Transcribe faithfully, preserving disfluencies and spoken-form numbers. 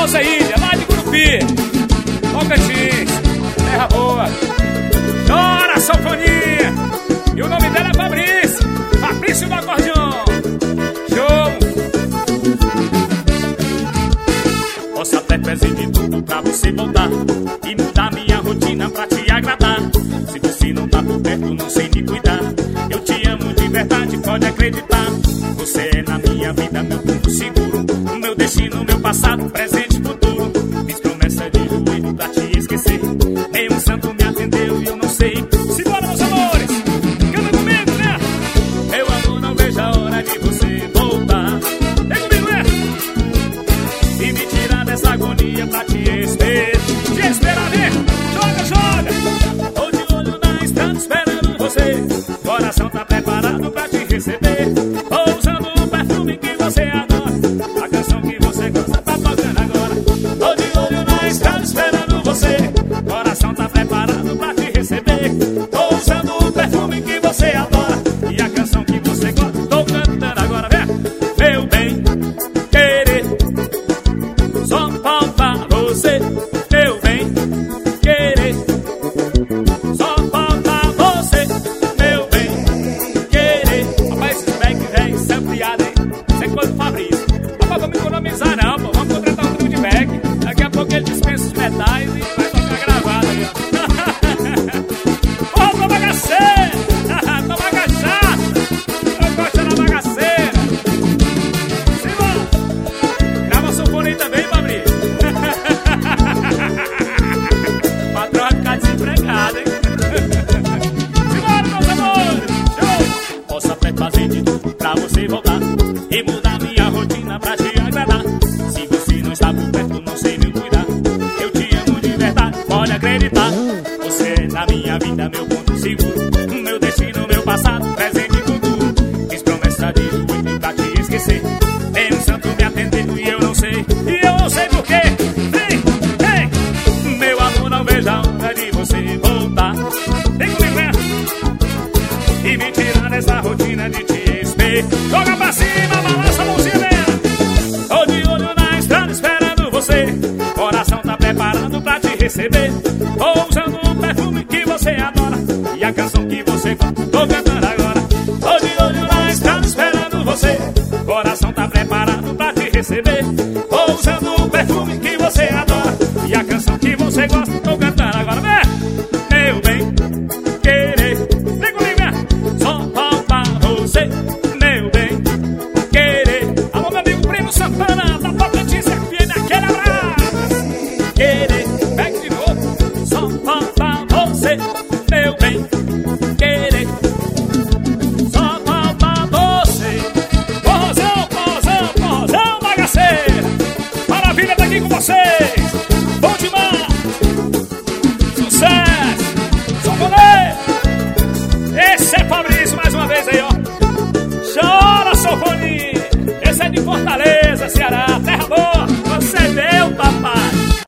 Rosa Ilha, lá de Gurupi, Tocantins, terra boa. Chora, sanfoninha. E o nome dela é Fabrício, Fabrício do acordeão. Show. Posso até fazer de tudo pra você voltar e mudar minha rotina pra te agradar. Se você não tá por perto, não sei me cuidar. Eu te amo de verdade, pode acreditar. Você é na minha vida, meu ponto seguro, o meu destino, meu passado, presente e futuro. Fiz promessa de joelho pra te esquecer. Nenhum santo me atendeu e eu não sei. Simbora, meus amores, canta comigo, né? Meu amor, não vejo a hora de você voltar. Vem comigo, né? E me tirar dessa agonia pra te esperar. Te esperar, né? Joga, joga. Tô de olho na estrada esperando você. Coração tá preparado pra te receber. Tô usando o perfume que você adora. A canção que você gosta tá tocando agora. Tô de olho na estrada esperando você. Coração tá preparado pra te receber. Tô usando o perfume que você adora. E a canção que você gosta, tô cantando agora, vem. Meu bem, querer, só falta você. Meu bem, querer, só falta você. Meu bem, querer. Rapaz, esses back velho, isso é piada, hein? Isso é coisa do Fabrício. Rapaz, vamos economizar não, pô. Vamos contratar um trio de back. Daqui a pouco ele dispensa os metais e vai tocar gravado aí, ó. Ô, tô bagaceira! Tô bagaçado! Eu gosto da bagaceira! Simbora! Grava sanfoninha também, Fabrício. O patrão vai ficar desempregado, hein? Simbora, meus amores! Show! Posso até fazer de tudo pra você voltar e mudar minha rotina pra te agradar. Se você não está por perto, não sei me cuidar. Eu te amo de verdade, pode acreditar. Você é na minha vida, meu ponto seguro, o meu destino, meu passado, presente e futuro. Fiz promessa de joelho pra te esquecer. Nenhum santo me atendeu e eu não sei. E eu não sei porquê. Vem, vem. Meu amor, não vejo a hora de você voltar. Vem comigo, né? E me tirar dessa rotina de te esperar. Joga pra cima, balança a mãozinha dela. Tô de olho na estrada esperando você. Coração tá preparado pra te receber. Tô usando o perfume que você adora. E a canção que você gosta, tô cantando agora. Tô de olho na estrada esperando você. Coração tá preparado pra te receber. Tô usando o perfume que você adora. E a canção que você gosta, tô cantando agora. Vem, meu bem, querer. Vem comigo, vem. Só falta você. Meu bem, querer. Alô, meu amigo Primo Santana, da Tocantins F M, aquele abraço. Querer, pega de novo. Só falta você. Meu bem, querer. Só falta você. Porrozão, porrozão, porrozão, bagaceira. Maravilha, tá aqui com vocês. Bom demais. Sucesso. Sanfoneiro. Esse é Fabrício mais uma vez aí, ó. Chora, sanfoninha. Esse é de Fortaleza, Ceará.